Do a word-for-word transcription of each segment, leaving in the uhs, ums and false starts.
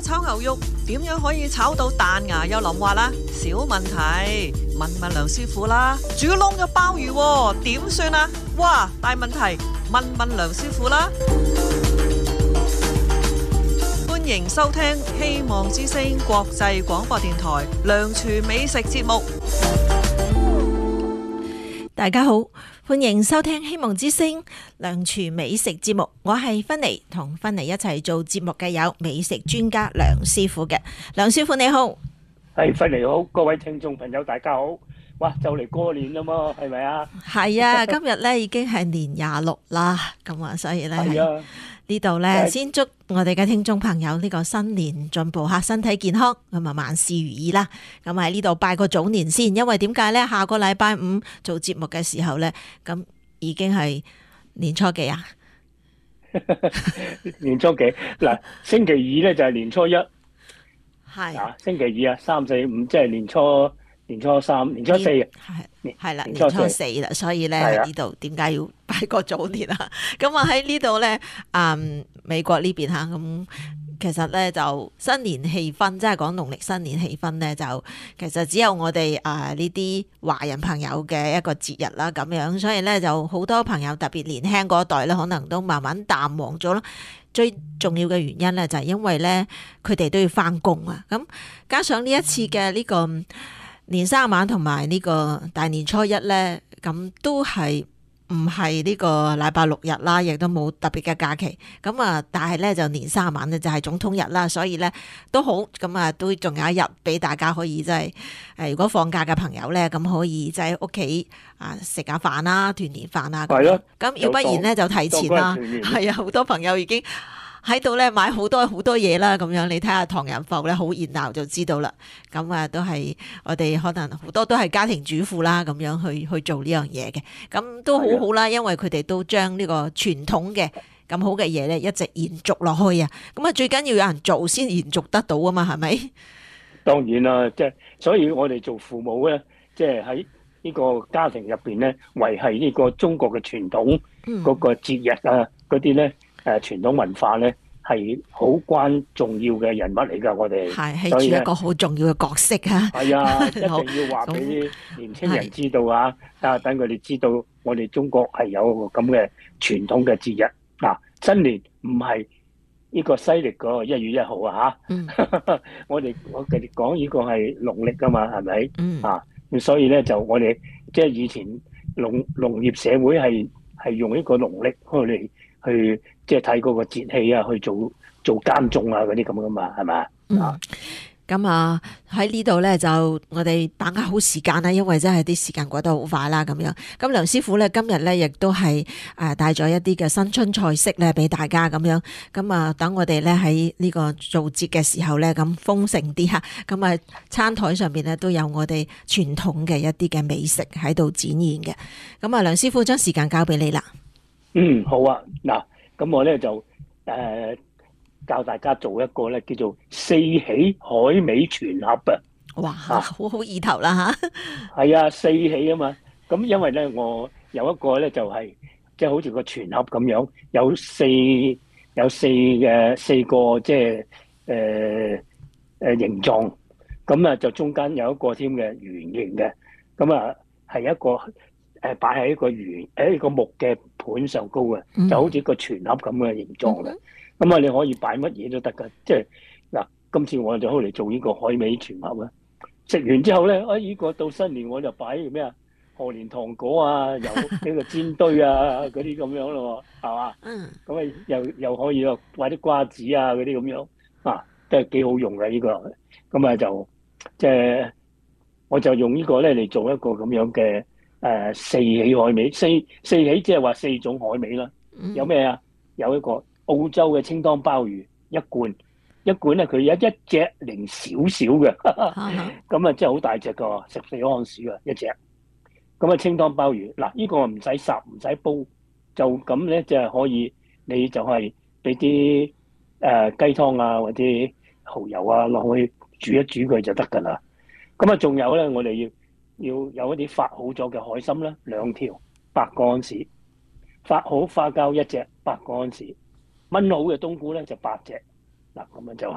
炒牛肉點樣可以炒到彈牙又腍滑啦？小問題，問問梁師傅啦。煮燶咗鮑魚喎，點算啊？哇，大問題，問問梁師傅啦。歡迎收聽希望之聲國際廣播電台梁廚美食節目。 大家好，歡迎收聽希望之聲梁廚美食節目，我係芬妮，同芬妮一齊做節目嘅有美食專家梁師傅嘅。梁師傅你好。 係，芬妮好，各位聽眾朋友大家好。哇，就嚟過年啦嘛，係咪啊？ 係啊，今日咧已經係年廿六啦，咁啊，所以咧係啊， 呢度咧先祝我哋嘅聽眾朋友呢個新年進步吓，身體健康，咁啊萬事如意啦。咁喺呢度拜個早年先，因為點解咧？下個禮拜五做節目嘅時候咧，咁已經係年初幾啊？ 年初幾嗱？星期二咧就係年初一， 係啊，星期二啊，三四五即係年初。年初三、年初四啊， 係係啦，年初初四啦，所以咧喺呢度點解要拜個早年啊？咁啊喺呢度咧，嗯，美國呢邊吓，咁其實咧就新年氣氛，即係講農曆新年氣氛咧，就其實只有我哋啊呢啲華人朋友嘅一個節日啦，咁樣，所以咧就好多朋友特別年輕嗰一代咧，可能都慢慢淡忘咗啦。最重要嘅原因咧，就係因為咧佢哋都要翻工啊，咁加上呢一次嘅呢個年三晚同埋呢個大年初一咧，咁都係唔係呢個禮拜六日啦，亦都冇特別嘅假期。咁啊，但係咧就年三晚咧就係總統日啦，所以咧都好，咁啊都仲有一日俾大家可以即係誒，如果放假嘅朋友咧，咁可以即係屋企啊食下飯啦，團年飯啊。 係咯。 咁要不然咧就提前啦，係啊，好多朋友已經喺度咧買好多好多嘢啦，咁樣你睇下唐人埠咧好熱鬧就知道啦。咁啊都係我哋可能好多都係家庭主婦啦，咁樣去去做呢樣嘢嘅，咁都好好啦，因為佢哋都將呢個傳統嘅咁好嘅嘢咧一直延續落去啊。咁啊最緊要有人做先延續得到啊嘛，係咪？ 當然啦，即係所以我哋做父母咧，即係喺呢個家庭入邊咧，維繫呢個中國嘅傳統嗰個節日啊嗰啲咧。誒傳統文化咧係好關重要嘅人物嚟㗎，我哋係係住一個好重要嘅角色啊！ 係啊，一定要話俾啲年青人知道啊！啊，等佢哋知道我哋中國係有個咁嘅傳統嘅節日嗱，新年唔係呢個西歷嗰個一月一號啊嚇，嗯、我哋我哋講呢個係農曆㗎嘛，係咪？嗯、啊，咁所以咧就我哋即係以前農農業社會係係用呢個農曆去嚟去。即係睇嗰個節氣啊，去做做耕種啊嗰啲咁噶嘛，係咪？ 嗯，咁啊喺呢度咧就我哋把握好時間啦，因為真係啲時間過得好快啦，咁樣。咁梁師傅咧今日咧亦都係誒帶咗一啲嘅新春菜式咧俾大家咁樣。咁啊等我哋咧喺呢個做節嘅時候咧咁豐盛啲吓。咁啊餐台上邊咧都有我哋傳統嘅一啲嘅美食喺度展現嘅。咁啊梁師傅將時間交俾你啦。嗯， 好啊，嗱。咁我咧就誒、呃、教大家做一個咧叫做四喜海味全盒啊！ 哇，啊、好好意頭啦嚇！ 係啊，四喜啊嘛。咁因為咧我有一個咧就係即係好似個全盒咁樣，有四有四嘅四個即係誒誒形狀。咁啊就中間有一個添嘅圓形嘅。咁啊係一個誒擺喺一個圓誒一個木嘅盤上高嘅，嗯、就好似個全盒咁嘅形狀嘅。咁啊、嗯，你可以擺乜嘢都得噶。即係嗱，今次我就好嚟做呢個海味全盒啊！食完之後咧，啊呢、這個到新年我就擺咩啊？賀年糖果啊，有呢個煎堆啊，嗰啲咁樣咯，係嘛？嗯。咁啊，又又可以咯，擺啲瓜子啊，嗰啲咁樣啊，都係幾好用嘅呢、這個。咁啊就即係我就用呢個咧嚟做一個咁樣嘅。誒、呃、四喜海味，四四喜即係話四種海味啦。嗯、有咩啊？有一個澳洲嘅清湯鮑魚一罐，一罐咧佢有一隻零少少嘅，咁啊真係好大隻個，十四安士啊一隻。咁啊清湯鮑魚，嗱、這、呢個唔使烚唔使煲，就咁咧就係可以，你就係俾啲誒雞湯啊或者蠔油啊落去煮一煮佢就得㗎啦。咁啊仲有咧，我哋要。要有一啲發好咗嘅海參啦，兩條八個安士，發好花膠一隻八個安士，炆好嘅冬菇咧就八隻，嗱咁啊就係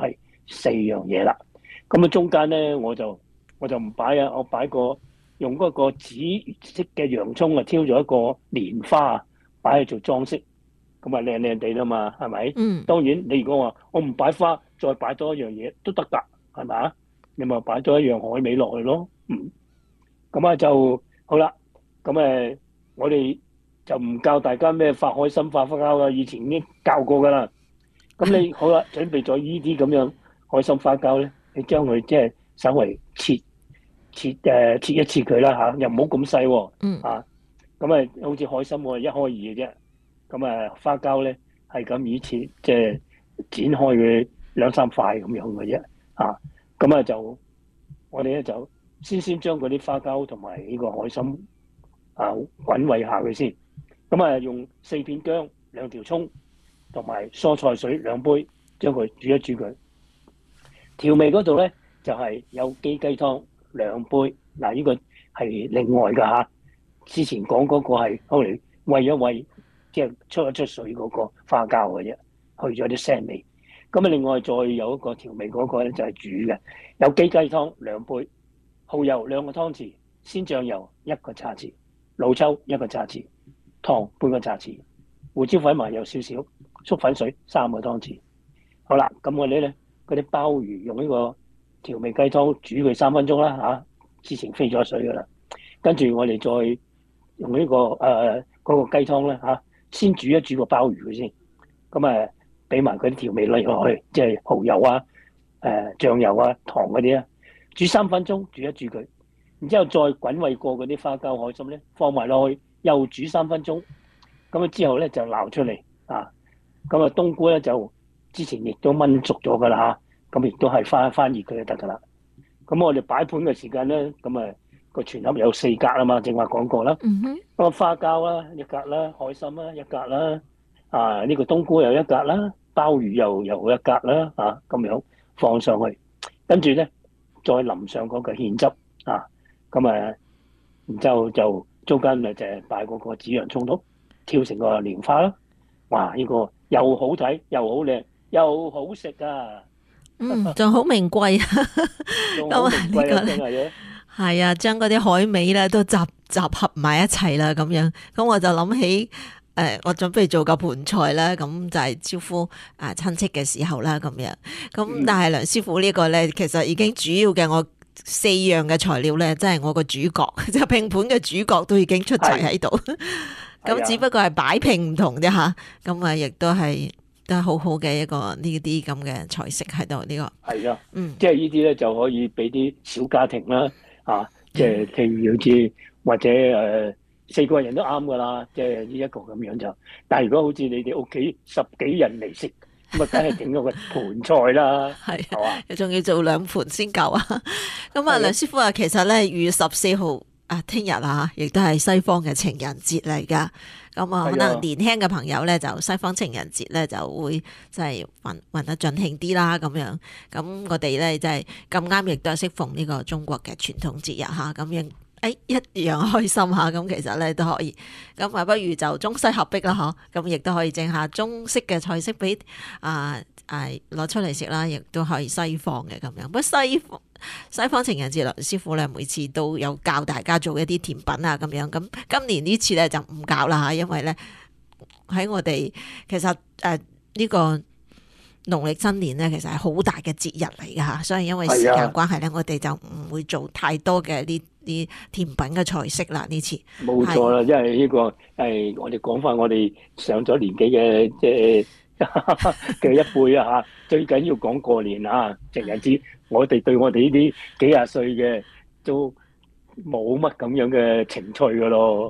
四樣嘢啦。咁啊中間咧我就我就唔擺啊，我擺個用嗰個紫色嘅洋葱啊，挑咗一個蓮花擺去做裝飾，咁啊靚靚地啦嘛，係咪？ 嗯。 當然你如果話我唔擺花，再擺多一樣嘢都得㗎，係咪啊？你咪擺多一樣海味落去咯。嗯。咁啊就好啦。咁誒，我哋就唔教大家咩發海參、發花膠啦，以前已經教過㗎啦。咁你好啦，準備咗依啲咁樣海參花膠咧，你將佢即係稍微切切誒、呃、切一切佢啦嚇，又唔好咁細喎。 嗯。 啊，咁啊好似海參我係一開二嘅啫。咁啊花膠咧係咁以切，即係剪開佢兩三塊咁樣嘅啫。啊，咁啊就我哋咧就先先將嗰啲花膠同埋呢個海參啊滾燴下佢先。咁啊用四片薑、兩條葱同埋蔬菜水兩杯，將佢煮一煮佢。調味嗰度咧就係、是、有基雞湯兩杯。嗱，呢個係另外㗎嚇。之前講嗰個係後嚟燴一燴，即係出一出水嗰個花膠嘅啫，去咗啲腥味。咁啊，另外再有一個調味嗰個咧就係煮嘅，有基雞湯兩杯，蠔油兩個湯匙，鮮醬油一個茶匙，老抽一個茶匙，糖半個茶匙，胡椒粉埋有少少，粟粉水三個湯匙。好啦，咁我哋咧嗰啲鮑魚用呢個調味雞湯煮佢三分鐘啦嚇，之前飛咗水噶啦。跟住我哋再用呢、這個誒嗰、呃那個雞湯咧嚇，先煮一煮個鮑魚佢先。咁誒俾埋嗰啲調味類落去，即係蠔油啊、誒、呃、醬油啊、糖嗰啲啊，煮三分鐘，煮一煮佢。然之後再滾燴過嗰啲花膠海參咧，放埋落去，又煮三分鐘。咁啊之後咧就撈出嚟啊。咁啊冬菇咧就之前亦都炆熟咗噶啦嚇，咁亦都係翻翻熱佢就得噶啦。咁我哋擺盤嘅時間咧，咁啊個全盒有四格啊嘛，正話講過啦。 嗯哼。 咁花膠啦一格啦，海參啦一格啦，啊呢、這個冬菇又一格啦，鮑魚又又一格啦，啊咁樣放上去，跟住咧再淋上嗰個芡汁啊，咁啊，然之後就中間咪就係擺嗰個紫洋葱度，挑成個蓮花啦。哇！呢、這個又好睇，又好靚，又好食啊！ 嗯，仲好名貴啊！ 仲好名貴啊！真係嘅。 係啊，將嗰啲海味咧都集集合埋一齊啦，咁樣，咁我就諗起誒、呃，我準備做個盤菜啦，咁就係招呼啊親戚嘅時候啦，咁樣，咁但係梁師傅呢個咧，其實已經主要嘅我四樣嘅材料咧，即係我個主角，即係拼盤嘅主角都已經出齊喺度。咁只不過係擺拼唔同啫吓，咁啊亦都係都係好好嘅一個呢啲咁嘅菜式喺度呢個。係啊，嗯， 即係呢啲咧就可以俾啲小家庭啦，啊，即係譬如好似或者誒、呃、四個人都啱噶啦，即係呢一個咁樣就。但係如果好似你哋屋企十幾人嚟食，咁啊梗係整咗個盤菜啦，係係嘛， 仲要做兩盤先夠啊。咁啊，梁師傅啊，其實咧二月十四號。啊，聽日啊，亦都係西方嘅情人節嚟噶。咁啊，可能年輕嘅朋友咧，就西方情人節咧就會即係混混得盡興啲啦。咁樣，咁我哋咧就係咁啱，亦都係適逢呢個中國嘅傳統節日嚇。咁樣，誒一樣開心嚇。咁其實咧都可以。咁啊，不如就中西合璧啦，嗬。咁亦都可以整下中式嘅菜式俾啊啊攞出嚟食啦，亦都可以西方嘅咁樣。不過西方。西方情人節，梁師傅咧每次都有教大家做一啲甜品啊，咁樣。咁今年呢次咧就唔教啦吓，因為咧喺我哋其實誒呢、呃這個農曆新年咧，其實係好大嘅節日嚟噶吓，所以因為時間關係咧，我哋就唔會做太多嘅呢啲甜品嘅菜式啦。呢次冇錯啦，因為呢、這個係我哋講翻我哋上咗年紀嘅即係嘅一輩啊吓，最緊要講過年啊，情人節。我哋對我哋呢啲幾廿歲嘅都冇乜咁樣嘅情趣噶咯。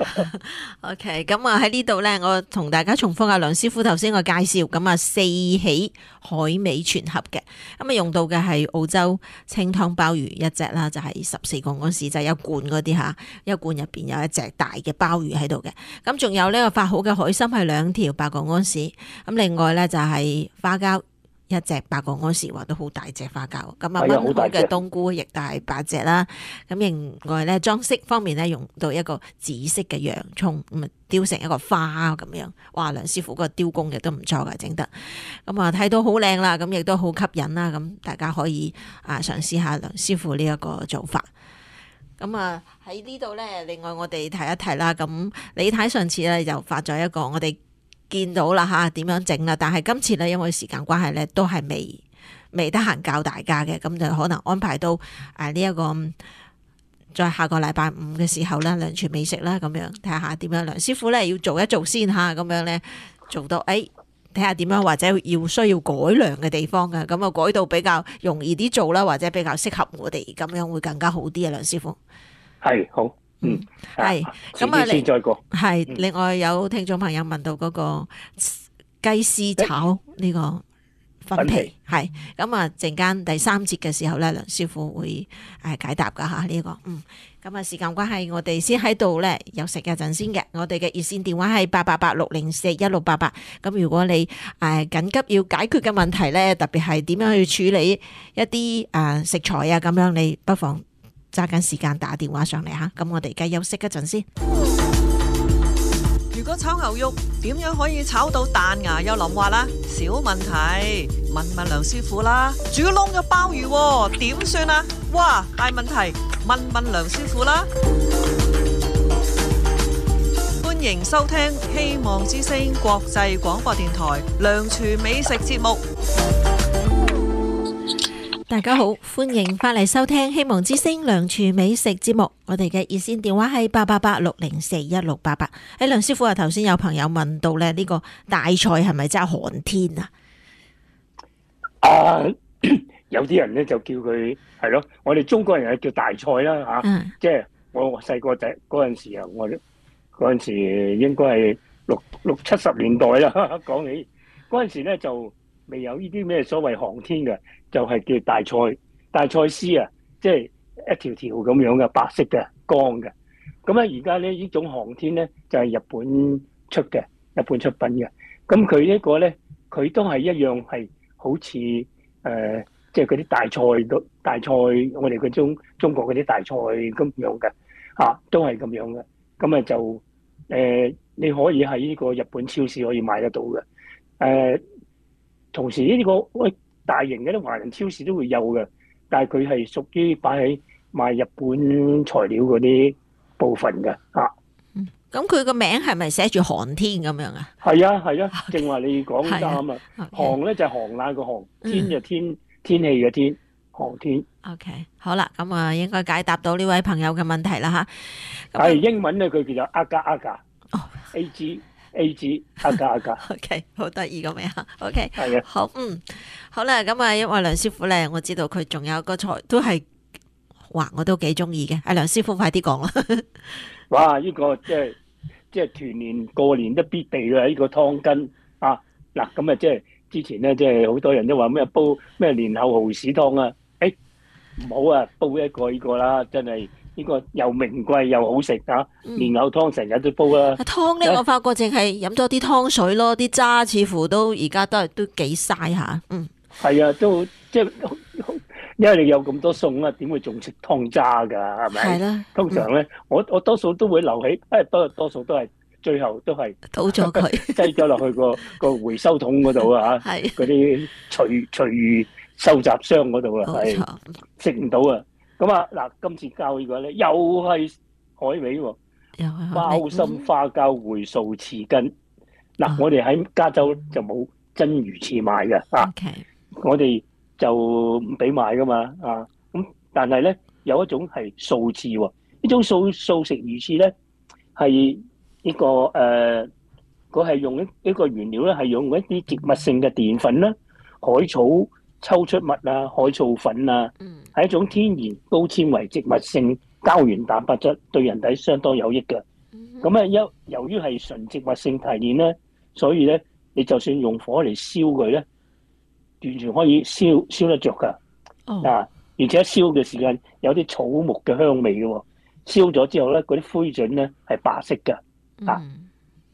OK，咁啊喺呢度咧，我同大家重複下梁師傅頭先個介紹。咁啊，四喜海味全盒嘅，咁啊用到嘅係澳洲清湯鮑魚一隻啦，就係十四個安士，就係一罐嗰啲吓，一罐入邊有一隻大嘅鮑魚喺度嘅。咁仲有呢個發好嘅海參係兩條八個安士。咁另外咧就係花膠。 一隻八個安士，話都好大隻花膠。咁啊， 係啊好炆開大隻嘅冬菇亦都係八隻啦。咁另外咧，裝飾方面咧，用到一個紫色嘅洋葱，咁啊雕成一個花咁樣。哇！梁師傅嗰個雕工亦都唔錯㗎，整得。咁啊睇到好靚啦，咁亦都好吸引啦。咁大家可以啊嘗試下梁師傅呢一個做法。咁啊喺呢度咧，另外我哋提一提啦。咁李太上次咧就發咗一個我哋見到啦吓，點樣整啦？但係今次咧，因為時間關係咧，都係未未得閒教大家嘅，咁就可能安排到誒呢一個在下個禮拜五嘅時候啦，梁廚美食啦，咁樣睇下點樣。梁師傅咧要做一做先吓，咁樣咧做到誒，睇下點樣或者要需要改良嘅地方嘅，咁啊改到比較容易啲做啦，或者比較適合我哋，咁樣會更加好啲啊！梁師傅係好。嗯， 係咁啊，先再過。 係另外有聽眾朋友問到嗰個雞絲炒呢個粉皮，係咁啊，陣間第三節嘅時候咧，梁師傅會誒解答噶吓呢個。嗯，咁啊，時間關係，我哋先喺度咧休息一陣先嘅。我哋嘅熱線電話係八八八六零四一六八八。咁如果你誒緊急要解決嘅問題咧，特別係點樣去處理一啲誒食材啊，咁樣你不妨揸緊時間打電話上嚟吓，咁我哋而家休息一陣先。 如果炒牛肉點樣可以炒到彈牙又腍滑啦？小問題，問問梁師傅啦。煮燶咗鮑魚點算啊？哇，大問題，問問梁師傅啦。歡迎收聽希望之聲國際廣播電台梁廚美食節目。 大家好，歡迎翻嚟收聽希望之聲梁廚美食節目。我哋嘅熱線電話係八八八六零四一六八八。喺梁師傅啊，頭先有朋友問到咧，呢個大菜係咪真係寒天啊？ 啊，有啲人咧就叫佢係咯，我哋中國人係叫大菜啦吓， 嗯、 即係我細個仔嗰陣時啊，我嗰陣時應該係六六七十年代啦。講起嗰陣時咧就未有呢啲咩所謂寒天嘅。就係叫大菜，大菜絲啊，即係一條條咁樣嘅白色嘅乾嘅。咁咧而家咧呢種寒天咧就係日本出嘅，日本出品嘅。咁佢呢個咧佢都係一樣係好似誒，即係嗰啲大菜都大菜，我哋嗰種中國嗰啲大菜咁樣嘅嚇，都係咁樣嘅。咁啊就誒，你可以喺呢個日本超市可以買得到嘅。誒，同時呢個喂。大型嘅啲華人超市都會有嘅，但係佢係屬於擺喺賣日本材料嗰啲部分嘅嚇。 咁佢個名係咪寫住寒天咁樣啊？ 係啊係啊，正話你講啱啊。寒咧就係寒冷個寒，天就天天氣嘅天，寒天。 OK， 好啦，咁啊應該解答到呢位朋友嘅問題啦吓。 係英文咧，佢叫做 agar agar，哦 A G。A G 阿加阿加 ，OK， 好得意個名啊 ，OK， 係啊， 好，嗯，好啦，咁啊，因為梁師傅咧，我知道佢仲有個菜都係，哇，我都幾中意嘅，阿梁師傅快啲講啦， 哇，呢個即係即係團年過年都必備嘅呢個湯羹啊，嗱，咁啊即係之前咧，即係好多人都話咩煲咩年後蠔豉湯啊，誒，唔好啊，煲一個呢個啦，真係。呢個又名貴又好食啊！蓮藕湯成日都煲啦。 湯咧，我發覺淨係飲咗啲湯水咯，啲渣似乎都而家都係都幾嘥下。嗯， 係啊，都即係因為你有咁多餸啦，點會仲食湯渣㗎？係咪？係啦。通常咧，我我多數都會留起，誒多多數都係最後都係倒咗佢， 擠咗落去個個回收桶嗰度啊！嚇，嗰啲廚廚餘收集箱嗰度啊，係食唔到啊！咁啊，嗱，今次教呢個咧，又係海味喎，鮑參花膠燴素翅根。嗱，我哋喺加州就冇真魚翅賣嘅啊，我哋就唔俾賣噶嘛啊。咁但係咧有一種係素翅喎，呢種素素食魚翅咧係呢個誒，佢係用一一個原料咧係用一啲植物性嘅澱粉啦，海草抽出物啊，海藻粉啊，係一種天然高纖維植物性膠原蛋白質，對人體相當有益嘅。咁啊，由由於係純植物性提煉咧，所以咧你就算用火嚟燒佢咧，完全可以燒燒得着噶。Oh. 啊，而且燒嘅時間有啲草木嘅香味嘅喎，燒咗之後咧，嗰啲灰燼咧係白色嘅。啊，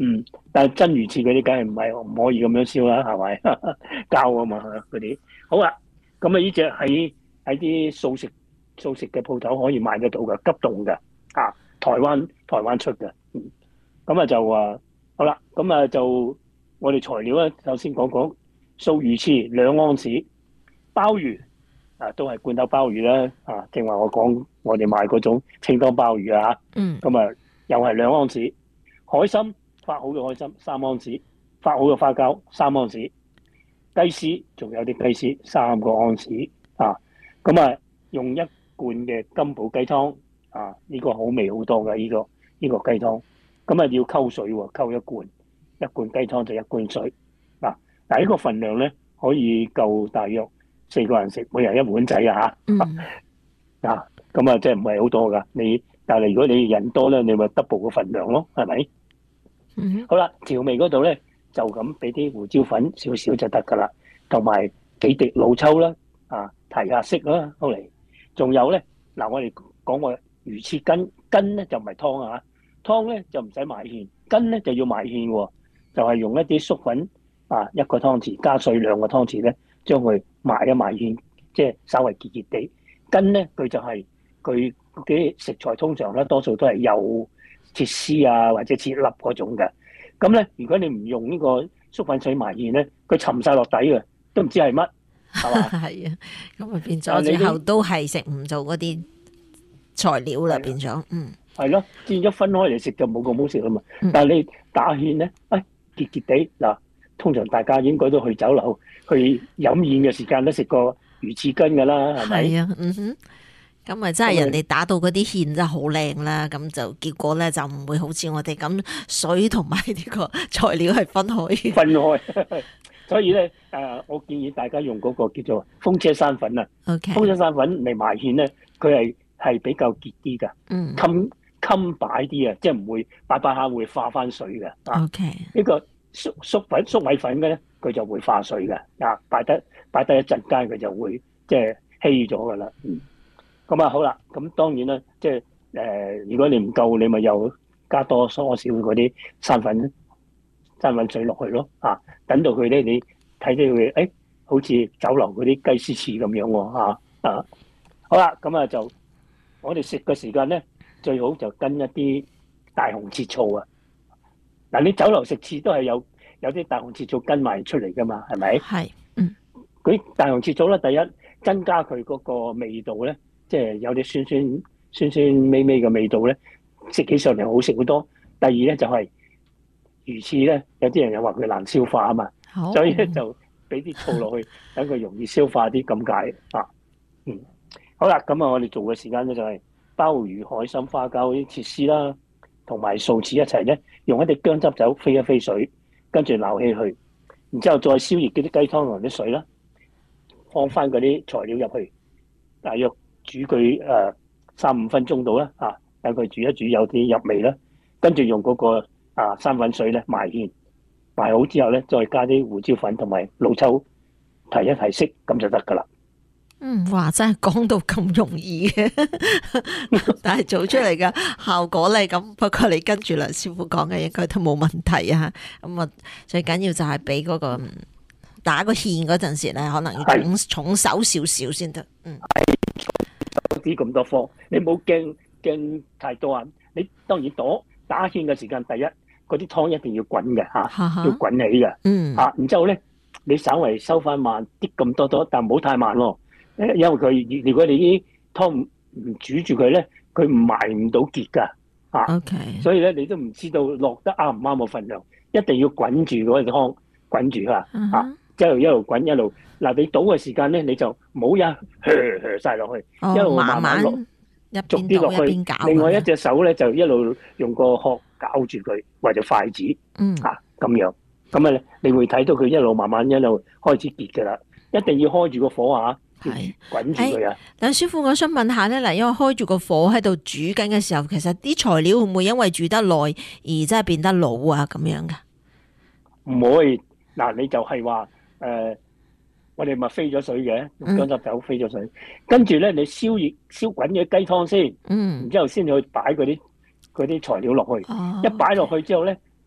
嗯，但係真魚翅嗰啲梗係唔係唔可以咁樣燒啦，係咪？膠啊嘛嗰啲。好啦，咁啊呢只喺喺啲素食素食嘅鋪頭可以買得到嘅，急凍嘅啊，台灣台灣出嘅。嗯，咁啊就啊好啦，咁啊就我哋材料咧，首先講講素魚翅兩盎司，鮑魚啊都係罐頭鮑魚啦，啊正話我講我哋買嗰種清湯鮑魚啊， 嗯， 咁啊又係兩盎司，海參發好嘅海參三盎司，發好嘅花膠三盎司，雞絲仲有啲雞絲三個盎司啊，咁啊用一罐嘅金寶雞湯啊，呢、這個好味好多嘅呢、這個呢、這個雞湯，咁啊要溝水喎，溝一罐，一罐雞湯就一罐水嗱，嗱呢個份量咧可以夠大約四個人食，每人一碗仔啊嚇， 嗯， 啊咁啊即係唔係好多噶，你但係如果你人多咧，你咪 double 個份量咯，係咪？ 嗯， 好啦，調味嗰度咧就咁俾啲胡椒粉少少就得噶啦，同埋幾滴老抽啦，啊提下色啦，好嚟。仲有咧嗱，我哋講過魚翅羹，羹咧就唔係湯啊，湯咧就唔使埋芡，羹咧就要埋芡喎，就係、是、用一啲粟粉啊一個湯匙加水兩個湯匙咧，將佢埋一埋芡，即係稍微結結地。羹咧佢就係佢啲食材通常咧多數都係有切絲啊或者切粒嗰種嘅，咁咧如果你唔用呢個粟粉水埋芡咧，佢沉晒落底嘅，都唔知係乜，係嘛？ 係啊，咁啊變咗最後都係食唔做嗰啲材料啦，變咗，嗯， 係咯，變咗分開嚟食就冇咁好食啦嘛。 嗯、 但係你打芡咧，哎結結地嗱，通常大家應該都去酒樓去飲宴嘅時間都食過魚翅羹㗎啦，係咪？ 係啊，嗯哼。咁啊，真係人哋打到嗰啲芡真係好靚啦，咁就結果咧就唔會好似我哋咁水同埋呢個材料係分開。 分開，所以咧誒、呃，我建議大家用嗰個叫做風車山粉啊。 OK。 風車山粉嚟埋芡咧，佢係係比較結啲㗎， 嗯， 襟襟擺啲啊，即係唔會擺擺下會化翻水嘅。 OK。 呢個粟粟粉粟米粉嘅咧，佢就會化水嘅。啊，擺得擺得一陣間，佢就會即係稀咗㗎啦。嗯。咁啊好啦，咁當然啦，即係誒，如果你唔夠，你咪又加多少少嗰啲生粉生粉水落去咯，啊，等到佢咧，你睇到佢，誒、哎，好似酒樓嗰啲雞絲翅咁樣喎，啊，啊，好啦，咁啊就我哋食嘅時間咧，最好就跟一啲大紅切醋啊，嗱，你酒樓食翅都係有有啲大紅切醋跟埋出嚟噶嘛，係咪？ 係，嗯， 佢大紅切醋咧，第一增加佢嗰個味道咧。即係有啲酸酸酸酸味味嘅味道咧，食起上嚟好食好多。第二咧就係、是、魚翅咧，有啲人又話佢難消化啊嘛， 好所以咧就俾啲醋落去，等佢容易消化啲咁解啊。嗯，好啦，咁啊，我哋做嘅時間咧就係鮑魚、海參、花膠啲切絲啦，同埋素翅一齊咧，用一啲薑汁酒飛一飛水，跟住撈起去，然之後再燒熱嗰啲雞湯同啲水啦，放翻嗰啲材料入去，大約煮佢誒三五分鐘到啦，啊，等佢煮一煮有啲入味啦，跟住用嗰個啊生粉水咧埋芡，埋好之後咧再加啲胡椒粉同埋老抽提一提色，咁就得噶啦。 嗯，哇，真係講到咁容易嘅，但係做出嚟嘅效果咧咁，不過你跟住梁師傅講嘅應該都冇問題啊。咁啊，最緊要就係俾嗰個打個芡嗰陣時咧，可能要重重手少少先得。嗯。 啲咁多科，你冇驚驚太多啊！你當然躲打芡嘅時間，第一嗰啲湯一定要滾嘅嚇， 哈哈要滾起嘅。 嗯。 啊，然之後咧，你稍微收翻慢啲咁多多，但唔好太慢喎。因為佢如果你啲湯唔煮住佢咧，佢埋唔到結㗎。啊。 OK。 所以咧，你都唔知道落得啱唔啱個份量，一定要滾住嗰個湯，滾住啊！啊。 嗯一路一路滾一路，嗱你倒嘅時間咧，你就唔好一höhö晒落去， 哦、 一路慢慢落，逐啲落去。另外一隻手咧就一路用個殼攪住佢，或者筷子， 嗯啊咁樣，咁啊你會睇到佢一路慢慢一路開始結噶啦，一定要開住個火啊，係滾住佢啊。 梁師傅，我想問下咧，嗱，因為開住個火喺度煮緊嘅時候，其實啲材料會唔會因為煮得耐而真係變得老啊咁樣噶？ 唔會，嗱你就係話。誒、呃，我哋咪飛咗水嘅，用薑汁酒飛咗水，嗯、跟住咧你燒熱燒滾嘅雞湯先，嗯，然之後先去擺嗰啲啲材料落去，哦、一擺落去之後咧，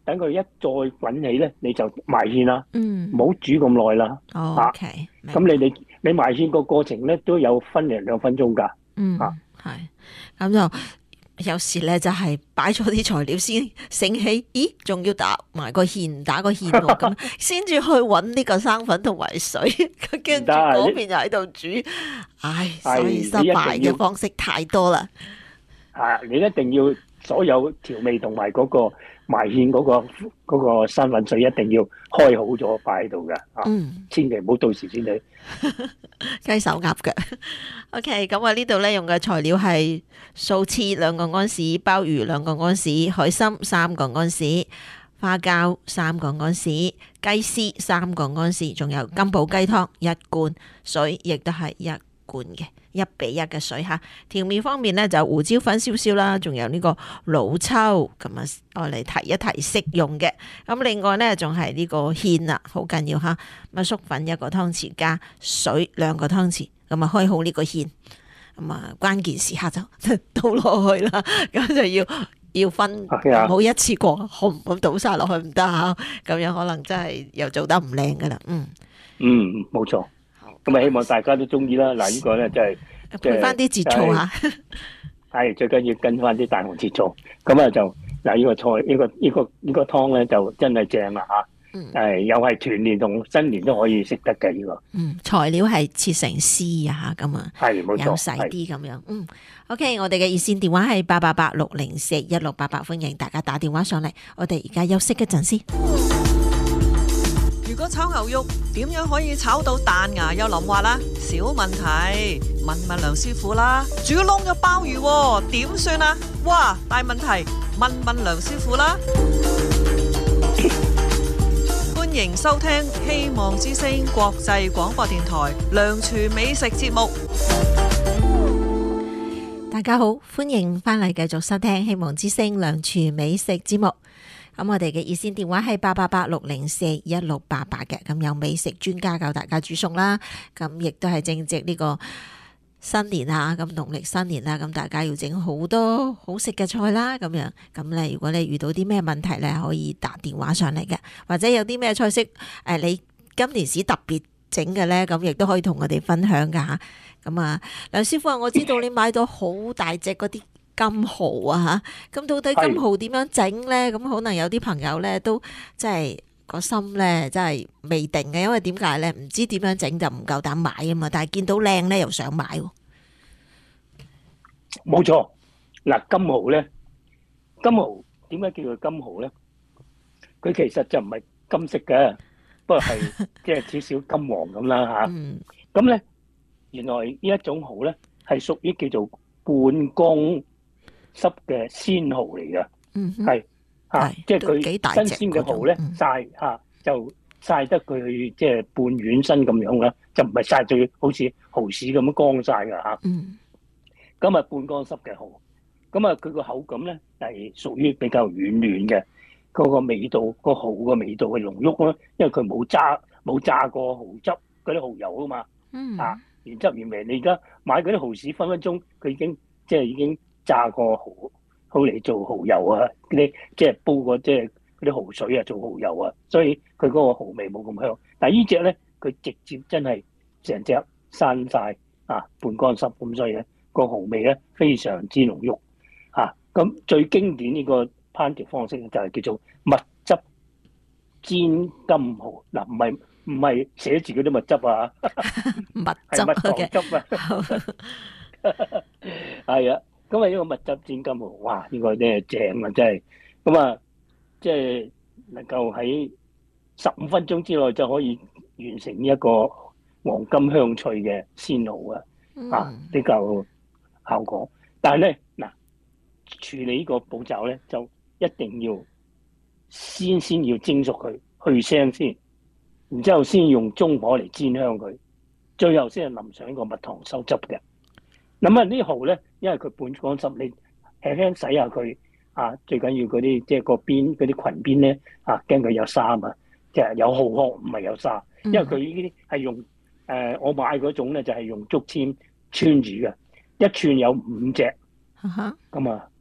等佢一再滾起咧，你就埋芡啦， 嗯， 唔好煮咁耐啦。 哦啊 ，OK， 咁你你你埋芡個過程咧都有分零兩分鐘㗎。 嗯， 啊係，咁就有時咧就係擺咗啲材料先醒起，咦，仲要打埋個芡，打個芡喎，咁先至去揾呢個生粉同埋水，跟住嗰邊又喺度煮，唉，所以失敗嘅方式太多啦。 啊，你一定要所有調味同埋嗰個埋芡嗰個嗰個生粉水一定要開好咗擺喺度㗎。啊， 嗯， 千祈唔好到時先去雞手鴨腳。OK，咁我呢度咧用嘅材料係素翅兩個安士、鮑魚兩個安士、海參三個安士、花膠三個安士、雞絲三個安士，仲有金寶雞湯一罐，水亦都係一罐嘅，一比一嘅水嚇。調味方面咧就胡椒粉少少啦，仲有呢個老抽咁啊，我嚟提一提適用嘅。咁另外咧仲係呢個芡啊，好緊要嚇。咁啊粟粉一個湯匙加水兩個湯匙，咁啊開好呢個芡。咁啊關鍵時刻就倒落去啦，咁就要要分，唔好一次過紅咁倒晒落去唔得嚇，咁樣可能真係又做得唔靚噶啦。嗯嗯，冇錯。咁啊，希望大家都中意啦。嗱，呢個咧真係配翻啲節醋嚇， 係最緊要跟翻啲大紅節醋。咁啊就嗱，呢個菜呢個呢個呢個湯咧就真係正啦嚇。 嗯， 誒又係團年同新年都可以食得嘅呢個。 嗯，材料係切成絲啊嚇，咁啊， 係冇錯， 有細啲咁樣。嗯 ，OK，我哋嘅熱線電話係八八八六零四一六八八，歡迎大家打電話上嚟。我哋而家休息一陣先。 如果炒牛肉點樣可以炒到彈牙又腍滑啦？小問題，問問梁師傅啦。煮燶咗鮑魚喎，點算啊？哇，大問題，問問梁師傅啦。歡迎收聽希望之聲國際廣播電台梁廚美食節目。 大家好，歡迎翻嚟繼續收聽希望之聲梁廚美食節目。咁我哋嘅熱線電話係八八八六零四一六八八嘅，咁有美食專家教大家煮餸啦。咁亦都係正值呢個新年啊，咁農曆新年啦，咁大家要整好多好食嘅菜啦，咁樣咁咧，如果你遇到啲咩問題咧，可以打電話上嚟嘅，或者有啲咩菜式誒、呃，你今年時特別整嘅咧，咁亦都可以同我哋分享噶吓。咁啊，梁師傅啊，我知道你買到好大隻嗰啲金蠔啊嚇，咁到底金蠔點樣整咧？咁可能有啲朋友咧都即係個心咧，真係未定嘅，因為點解咧？唔知點樣整就唔夠膽買啊嘛，但係見到靚咧又想買喎。 冇錯，嗱金蠔咧，金蠔點解叫做金蠔咧？佢其實就唔係金色嘅，不過係即係少少金黃咁啦嚇。咁咧，原來呢一種蠔咧係屬於叫做半乾濕嘅鮮蠔嚟嘅，係嚇，即係佢新鮮嘅蠔咧曬嚇就曬得佢即係半軟身咁樣啦，就唔係曬到好似蠔豉咁樣乾曬㗎嚇。咁啊半乾濕嘅蠔，咁啊佢個口感咧係屬於比較軟嫩嘅，嗰個味道個蠔個味道係濃郁咯，因為佢冇炸冇炸過蠔汁嗰啲蠔油啊嘛，啊原汁原味。你而家買嗰啲蠔豉分分鐘佢已經即係已經炸過蠔，好嚟做蠔油啊！嗰啲即係煲過即係嗰啲蠔水啊，做蠔油啊，所以佢嗰個蠔味冇咁香。但係呢隻咧，佢直接真係成隻生晒啊，半乾濕咁，所以咧個蠔味咧非常之濃郁嚇。咁、啊、最經典呢個烹調方式就係叫做蜜汁煎金蠔。嗱，唔係唔係寫字嗰啲蜜汁啊， 蜜汁係蜜糖汁啊，係啊。咁啊，呢個蜜汁煎金蠔，哇！呢、呢個真係正啊，真係咁啊，即係能夠喺十五分鐘之內就可以完成呢一個黃金香脆嘅鮮蠔啊，啊比較效果。但係咧嗱，處理呢個步驟咧，就一定要先先要蒸熟佢，去腥先，然之後先用中火嚟煎香佢，最後先係淋上呢個蜜糖收汁嘅。咁啊，呢蠔咧，因為佢半乾濕，你輕輕洗下佢啊，最緊要嗰啲即係個邊嗰啲裙邊咧啊，驚佢有沙啊，即係有蠔殼，唔係有沙，因為佢呢啲係用誒、呃、我買嗰種咧就係用竹籤穿住嘅，一串有五隻，咁啊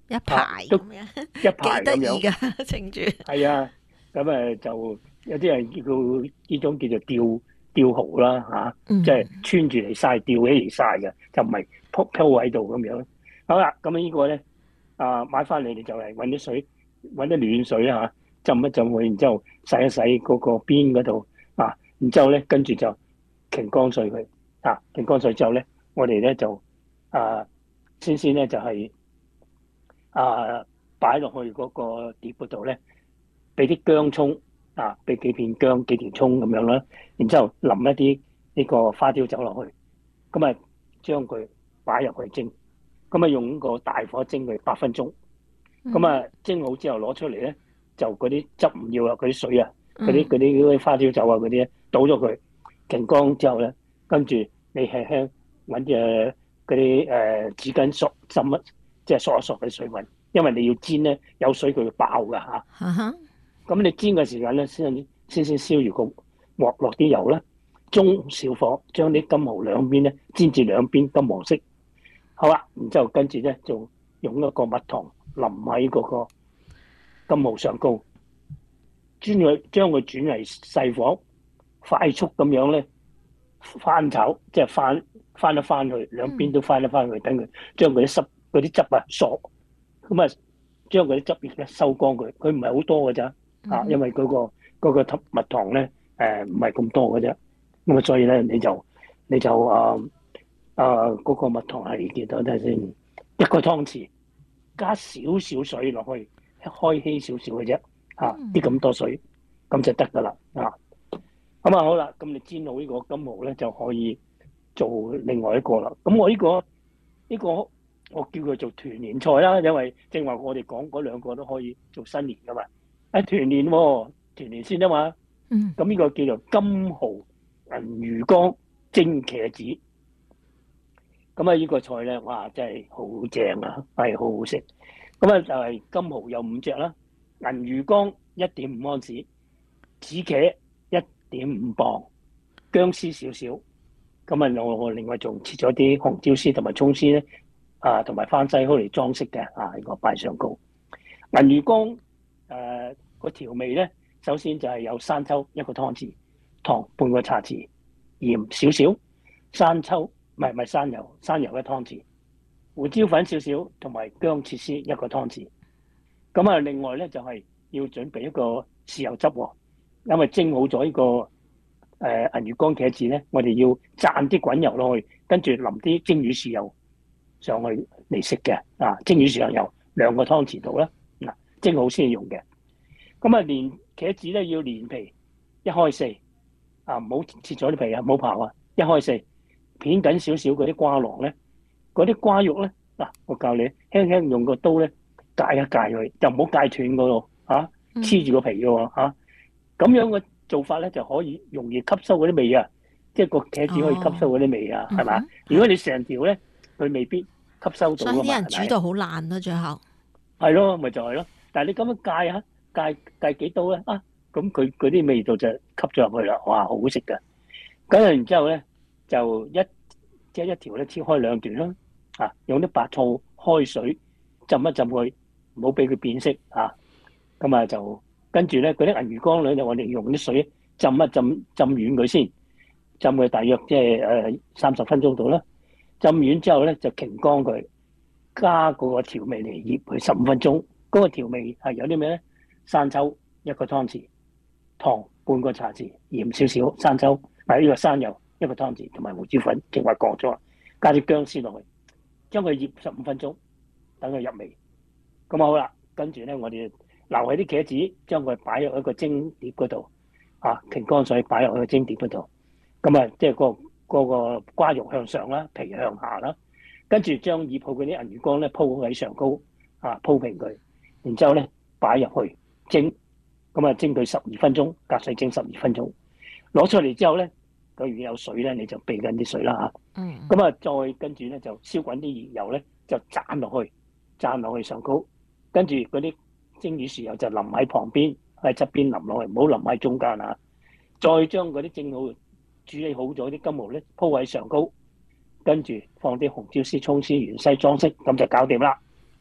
一排都咁樣， 一排幾得意咁樣。 㗎稱住。 係啊，咁誒就有啲人叫佢呢種叫做吊吊蠔啦嚇， 嗯即係穿住嚟曬，吊起嚟曬嘅，就唔係鋪鋪喺度咁樣。好啦，咁呢個咧啊買翻嚟你就係揾啲水，揾啲暖水啦嚇，浸一浸佢，然之後洗一洗嗰個邊嗰度啊，然之後咧跟住就擎乾水佢啊，擎乾水之後咧，我哋咧就啊先先咧就係、啊擺落去嗰個碟嗰度咧。俾啲薑葱啊，俾幾片薑、幾條葱咁樣啦，然之後淋一啲呢個花雕酒落去，咁啊將佢擺入去蒸，咁啊用個大火蒸佢八分鐘，咁啊蒸好之後攞出嚟咧，就嗰啲汁唔要啊，嗰啲水啊，嗰啲嗰啲嗰啲花雕酒啊嗰啲咧，倒咗佢，擎乾之後咧，跟住你輕輕揾隻嗰啲誒紙巾索浸一，即係索一索啲水分，因為你要煎咧，有水佢會爆噶嚇。 啊哈咁你煎嘅時間咧，先先先燒住個鑊落啲油啦，中小火將啲金蠔兩邊咧煎至兩邊金黃色。好啦，然之後跟住咧就用一個蜜糖淋喺嗰個金蠔上高，轉佢將佢轉為細火，快速咁樣咧翻炒，即係翻翻一翻去，兩邊都翻一翻去，等佢將嗰啲濕嗰啲汁啊索，咁啊將嗰啲汁液咧收乾佢，佢唔係好多㗎咋。啊，因為嗰、個嗰、個蜜糖咧，誒唔係咁多嘅啫，咁啊，所以咧你就你就啊啊嗰個蜜糖係幾多睇先？一個湯匙加少少水落去，開稀少少嘅啫，啊啲咁多水，咁就得噶啦，啊咁啊好啦，咁你煎好呢個金蠔咧就可以做另外一個啦。咁我呢、個呢、個我叫佢做團年菜啦，因為正話我哋講嗰兩個都可以做新年噶嘛。喺團年喎，團年先啊嘛。 嗯。 咁呢個叫做金蠔銀魚缸蒸茄子。咁啊，呢個菜咧，哇，真係好正啊，係好好食。咁啊，就係金蠔有五隻啦，銀魚缸一點五安士，紫茄一點五磅，薑絲少少。咁啊，我我另外仲切咗啲紅椒絲同埋葱絲咧，啊，同埋番西好嚟裝飾嘅，啊，呢個擺上高。銀魚缸誒個調味咧，首先就係有生抽一個湯匙，糖半個茶匙，鹽少少，生抽唔係唔係生油，生油一湯匙，胡椒粉少少，同埋薑切絲一個湯匙。咁啊，另外咧就係、是、要準備一個豉油汁喎，因為蒸好咗呢、這個誒、呃、銀魚缸茄子咧，我哋要灒啲滾油落去，跟住淋啲蒸魚豉油上去嚟食嘅。啊，蒸魚豉油油兩個湯匙度啦，嗱蒸好先用嘅。咁啊，連茄子咧要連皮一開四，啊唔好切咗啲皮啊，唔好刨啊，一開四片緊少少嗰啲瓜囊咧，嗰啲瓜肉咧，嗱我教你輕輕用個刀咧戒一戒佢，就唔好戒斷嗰度嚇，黐住個皮嘅喎嚇，咁樣嘅做法咧就可以容易吸收嗰啲味啊，即係個茄子可以吸收嗰啲味啊，係嘛？如果你成條咧，佢未必吸收到啊嘛， 所以啲人煮到好爛咯，最後係咯，咪就係咯。但係你咁樣戒下。戒戒幾刀咧啊！咁佢嗰啲味道就吸咗入去啦，哇，好好食㗎！咁然之後咧，就一即係一條咧切開兩段啦，啊，用啲白醋開水浸一浸佢，唔好俾佢變色啊！咁啊就跟住咧，嗰啲銀魚缸裏咧，我哋用啲水浸一浸，浸軟佢先，浸佢大約即係誒三十分鐘度啦。浸軟之後咧，就擎乾佢，加嗰個調味嚟醃佢十五分鐘。嗰、嗰個調味係有啲咩咧？生抽一個湯匙，糖半個茶匙，鹽少少，生抽，嗱呢個生油一個湯匙，同埋胡椒粉，正話講咗，加啲薑絲落去，將佢醃十五分鐘，等佢入味。咁好啦，跟住咧我哋留起啲茄子，將佢擺入一個蒸碟嗰度，啊，擎乾水擺入去個蒸碟嗰度。咁啊，即係個嗰個瓜肉向上啦，皮向下啦，跟住將醃好嗰啲銀魚缸咧鋪喺上高，啊鋪平佢，然之後咧擺入去。蒸，咁啊蒸佢十二分鐘，隔水蒸十二分鐘，攞出嚟之後咧，佢如果有水咧，你就避緊啲水啦嚇。嗯。咁啊，再跟住咧就燒滾啲熱油咧，就灒落去，灒落去上高，跟住嗰啲蒸魚豉油就淋喺旁邊，喺側邊淋落去，唔好淋喺中間啊。再將嗰啲蒸好、處理好咗啲金蠔咧鋪喺上高，跟住放啲紅椒絲、葱絲、芫茜裝飾，咁就搞掂啦。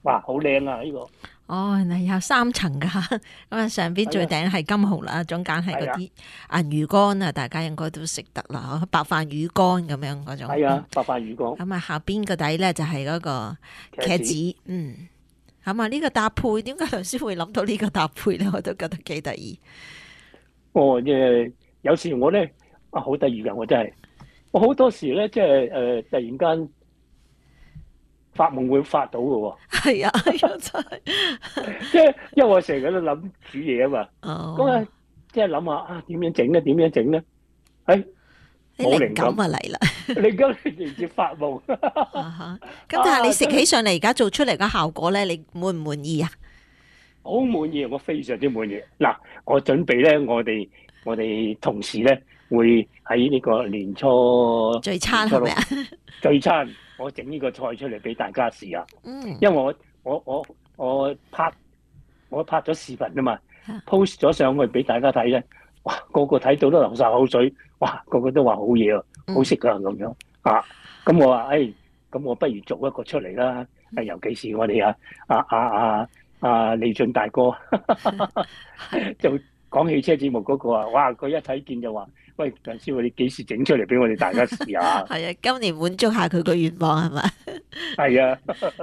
哇，好靚啊！呢、這個哦，原來有三層噶，咁啊上邊最頂係金蠔啦，中間係嗰啲銀魚乾啊，大家應該都食得啦，白飯魚乾咁樣嗰種。 係啊，白飯魚乾。 咁啊下邊個底咧就係嗰個茄子，子嗯，咁啊呢個搭配，點解梁師傅會諗到呢個搭配咧？我都覺得幾得意。 哦，即係有時我咧啊好得意噶，我真係我好多時咧即係誒突然間發夢會發到嘅喎。 係啊，係啊，真係。 即係因為我成日都諗煮嘢啊嘛。 哦。 咁啊，即係諗下啊點樣整咧？點樣整咧？誒，冇靈感啊嚟啦！ 靈感直接發夢。 咁但係你食起上嚟而家做出嚟嘅效果咧，你滿唔滿意啊？ 好滿意，我非常之滿意。嗱，我準備咧，我哋我哋同事咧會喺呢個年初聚餐係咪啊？ 聚餐，我整呢個菜出嚟俾大家試下。 嗯。 因為我我我我拍我拍咗視頻啊嘛 ，post 咗上去俾大家睇咧，哇，個個睇到都流晒口水，哇，個個都話好嘢啊，好食啊咁樣啊。咁我話誒，咁我不如做一個出嚟啦。誒，尤其是我哋啊啊啊啊！啊，李俊大哥就講汽車節目嗰個啊，哇！佢一睇見就話：喂，梁師傅，你幾時整出嚟俾我哋大家試下？ 係啊，今年滿足下佢個願望係咪？ 係啊。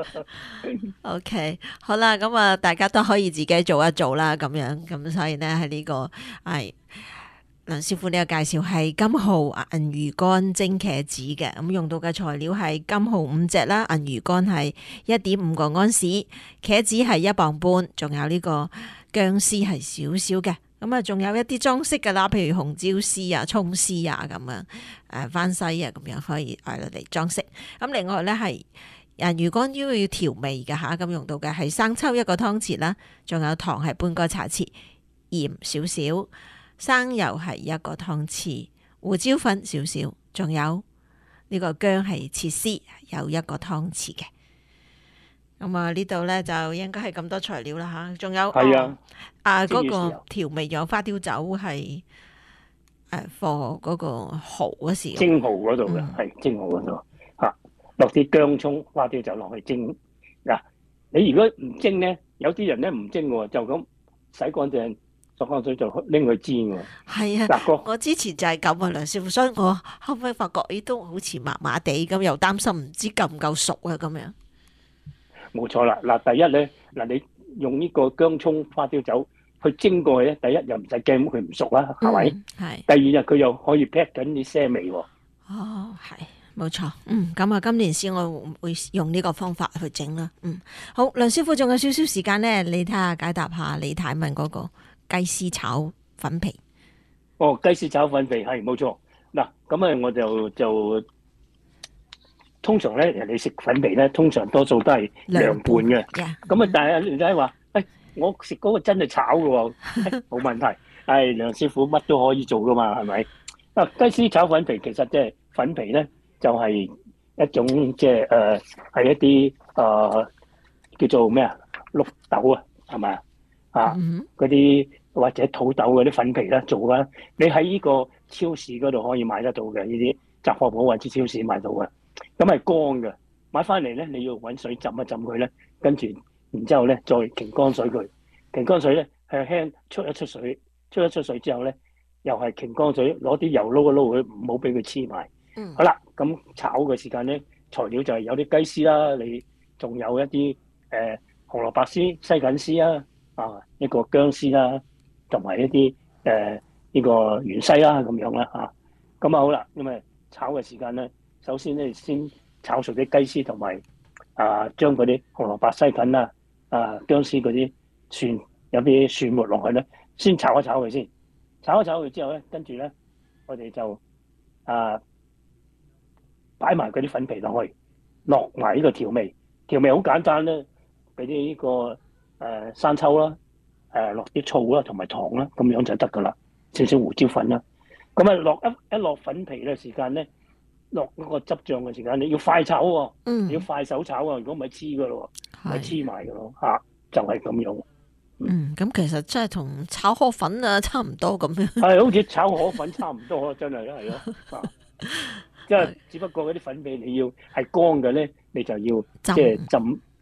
OK， 好啦，咁啊，大家都可以自己做一做啦，咁樣咁，所以咧喺呢個係梁師傅呢個介紹係金蠔銀魚乾蒸茄子嘅，咁用到嘅材料係金蠔五隻啦，銀魚乾係一點五個安士，茄子係一磅半，仲有呢個薑絲係少少嘅，咁啊仲有一啲裝飾噶啦，譬如紅椒絲啊、蔥絲啊咁樣，誒番西啊咁樣可以誒嚟裝飾。咁另外咧係銀魚乾都要調味嘅吓，咁用到嘅係生抽一個湯匙啦，仲有糖係半個茶匙，鹽少少。生油係一個湯匙，胡椒粉少少，仲有呢個薑係切絲，有一個湯匙嘅。咁啊呢度咧就應該係咁多材料啦吓，仲有係啊， 啊嗰個調味咗花雕酒係誒放嗰個蠔嗰時， 蒸蠔嗰度嘅係蒸蠔嗰度吓，落啲薑葱花雕酒落去蒸。嗱，你如果唔蒸咧，有啲人咧唔蒸嘅，就咁洗乾淨。落乾水就拎去煎喎。 係啊，我之前就係咁啊，梁師傅，所以我後尾發覺咦都好似麻麻地咁，又擔心唔知夠唔夠熟啊咁樣。 冇錯啦，嗱，第一咧，嗱你用呢個薑葱花雕酒去蒸過去咧，第一又唔使驚佢唔熟啦，係咪？ 係。 第二日佢又可以 pack 緊啲腥味喎。 哦，係。冇錯，嗯，咁啊，今年先我會用呢個方法去整啦，嗯，好，梁師傅仲有少少時間咧，你睇下解答下李太問嗰個雞絲炒粉皮。 哦，雞絲炒粉皮係冇錯，嗱，咁啊我就就通常咧人哋食粉皮咧，通常多數都係涼拌嘅，咁啊、嗯、但係李太話，誒、哎、我食嗰個真係炒嘅喎，冇問題，係、哎、梁師傅乜都可以做噶嘛，係咪？啊雞絲炒粉皮其實即係粉皮咧。就係一種即係誒係一啲誒、呃、叫做咩啊綠豆啊係咪啊啊嗰啲或者土豆嗰啲粉皮啦做啦，你喺呢個超市嗰度可以買得到嘅，呢啲雜貨鋪或者超市買到嘅，咁係乾嘅，買翻嚟咧你要揾水浸一浸佢咧，跟住然之後咧再擎乾水佢，擎乾水咧輕輕出一出水，出一出水之後咧又係擎乾水，攞啲油撈一撈佢，唔好俾佢黐埋。嗯、好啦，咁炒嘅時間咧，材料就係有啲雞絲啦，你仲有一啲誒、呃、紅蘿蔔絲、西芹絲啦，啊一個薑絲啦，同埋一啲誒呢個芫茜啦咁樣啦嚇。咁啊好啦，咁啊炒嘅時間咧，首先咧先炒熟啲雞絲同埋啊將嗰啲紅蘿蔔、西芹啊、啊薑絲嗰啲蒜有啲蒜末落去咧，先炒一炒佢先。炒一炒佢之後咧，跟住咧我哋就啊〜擺埋嗰啲粉皮落去，落埋呢個調味，調味好簡單咧，俾啲呢個誒、呃、生抽啦，誒落啲醋啦，同埋糖啦，咁樣就得噶啦，少少胡椒粉啦。咁啊落一一落粉皮嘅時間咧，落嗰個汁醬嘅時間，你要快炒喎、哦，嗯、你要快手炒啊，如果唔係黐噶咯，咪黐埋噶咯嚇，就係、是、咁樣。 嗯，咁其實真係同炒河粉啊差唔多咁樣。 係好似炒河粉差唔多，真係係咯。即係只不過嗰啲粉皮你要係乾嘅咧，你就要即係浸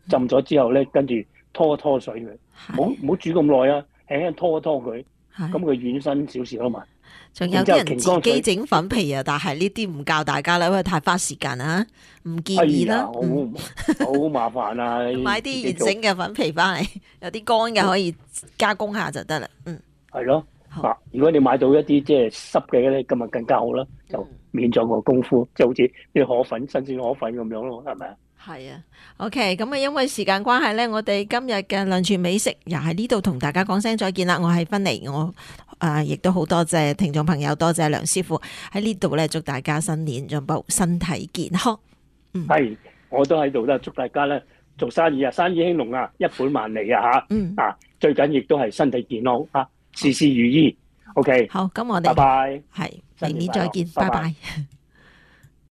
浸咗之後咧，跟住拖一拖水佢， 係唔好唔好煮咁耐啊，輕輕拖一拖佢， 係咁佢軟身少少啊嘛。 仲有啲人自己整粉皮啊，但係呢啲唔教大家啦，因為太花時間啊，唔建議啦。 好好麻煩啊！ 買啲現整嘅粉皮翻嚟，有啲乾嘅可以加工下就得啦。嗯， 係咯。嗱，如果你買到一啲即係濕嘅咧，咁啊更加好啦，就免咗個功夫，即係好似啲河粉、新鮮河粉咁樣咯，係咪啊？ 係啊，OK，咁啊，因為時間關係咧，我哋今日嘅兩全美食又喺呢度同大家講聲再見啦。我係芬妮，我誒亦都好多謝聽眾朋友，多謝梁師傅喺呢度咧，祝大家新年進步，身體健康。嗯， 係，我都喺度啦，祝大家咧做生意啊，生意興隆啊，一本萬利啊嚇。 嗯， 啊，最緊亦都係身體健康啊，事事如意。OK， 好，咁我哋拜拜， 係明年再見，拜拜。